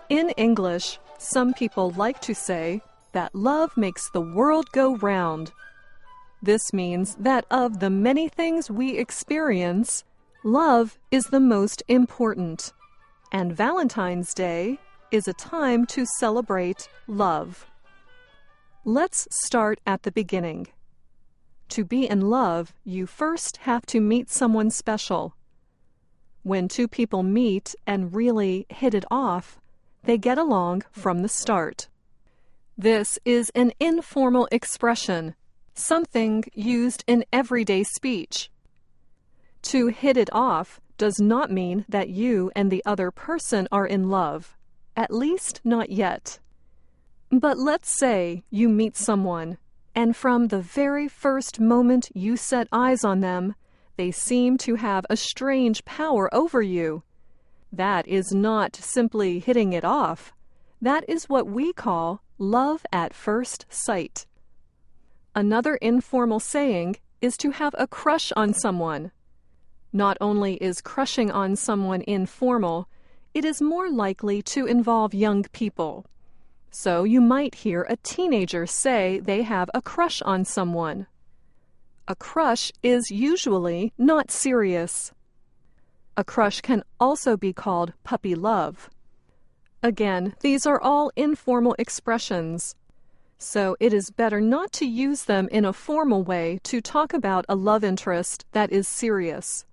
In English, some people like to say that love makes the world go round. This means that of the many things we experience, love is the most important. And Valentine's Day is a time to celebrate love. Let's start at the beginning. To be in love, you first have to meet someone special. When two people meet and really hit it off, they get along from the start. This is an informal expression, something used in everyday speech. To hit it off does not mean that you and the other person are in love, at least not yet. But let's say you meet someone, and from the very first moment you set eyes on them, they seem to have a strange power over you. That is not simply hitting it off. That is what we call love at first sight. Another informal saying is to have a crush on someone. Not only is crushing on someone informal, it is more likely to involve young people. So you might hear a teenager say they have a crush on someone. A crush is usually not serious. A crush can also be called puppy love. Again, these are all informal expressions, so it is better not to use them in a formal way to talk about a love interest that is serious.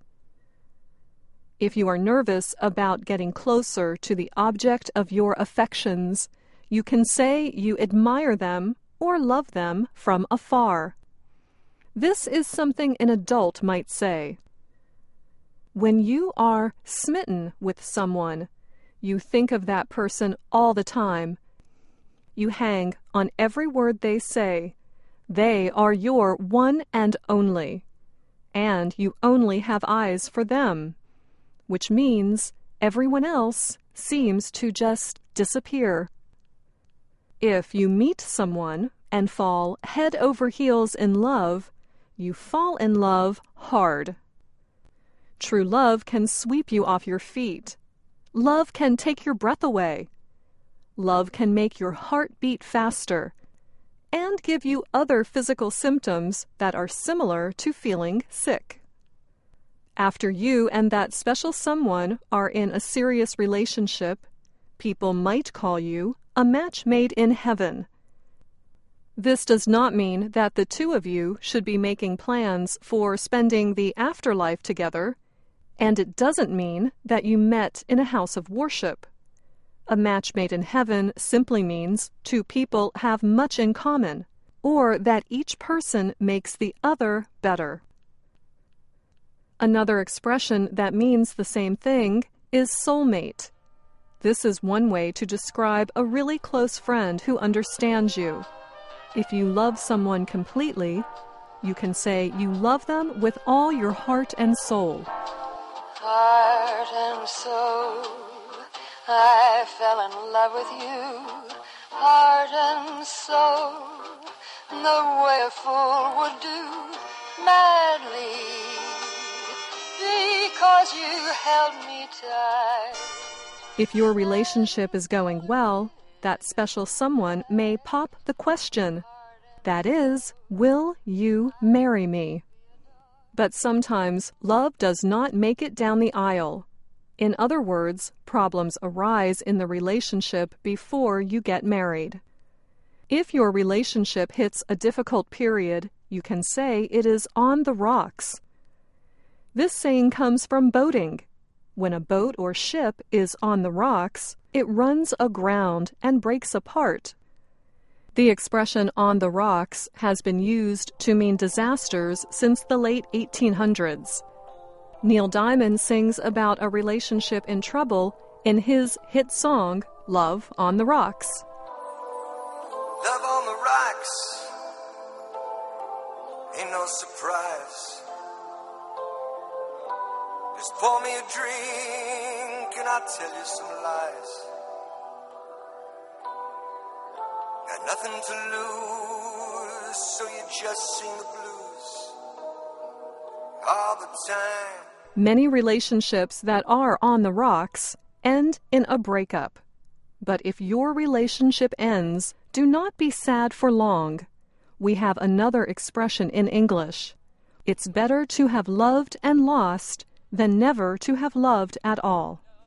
If you are nervous about getting closer to the object of your affections, you can say you admire them or love them from afar. This is something an adult might say. When you are smitten with someone, you think of that person all the time. You hang on every word they say. They are your one and only. And you only have eyes for them, which means everyone else seems to just disappear. If you meet someone and fall head over heels in love, you fall in love hard. True love can sweep you off your feet. Love can take your breath away. Love can make your heart beat faster and give you other physical symptoms that are similar to feeling sick. After you and that special someone are in a serious relationship, people might call you a match made in heaven. This does not mean that the two of you should be making plans for spending the afterlife together, and it doesn't mean that you met in a house of worship. A match made in heaven simply means two people have much in common, or that each person makes the other better. Another expression that means the same thing is soulmate. This is one way to describe a really close friend who understands you. If you love someone completely, you can say you love them with all your heart and soul. Heart and soul, I fell in love with you. Heart and soul, the way a fool would do, madly, because you held me tight. If your relationship is going well, that special someone may pop the question. That is, will you marry me? But sometimes love does not make it down the aisle. In other words, problems arise in the relationship before you get married. If your relationship hits a difficult period, you can say it is on the rocks. This saying comes from boating. When a boat or ship is on the rocks, it runs aground and breaks apart. The expression on the rocks has been used to mean disasters since the late 1800s. Neil Diamond sings about a relationship in trouble in his hit song, Love on the Rocks. Love on the rocks, ain't no surprise. Just pour me a drink and I'll tell you some lies. Got nothing to lose, so you just sing the blues all the time. Many relationships that are on the rocks end in a breakup. But if your relationship ends, do not be sad for long. We have another expression in English. It's better to have loved and lost than never to have loved at all.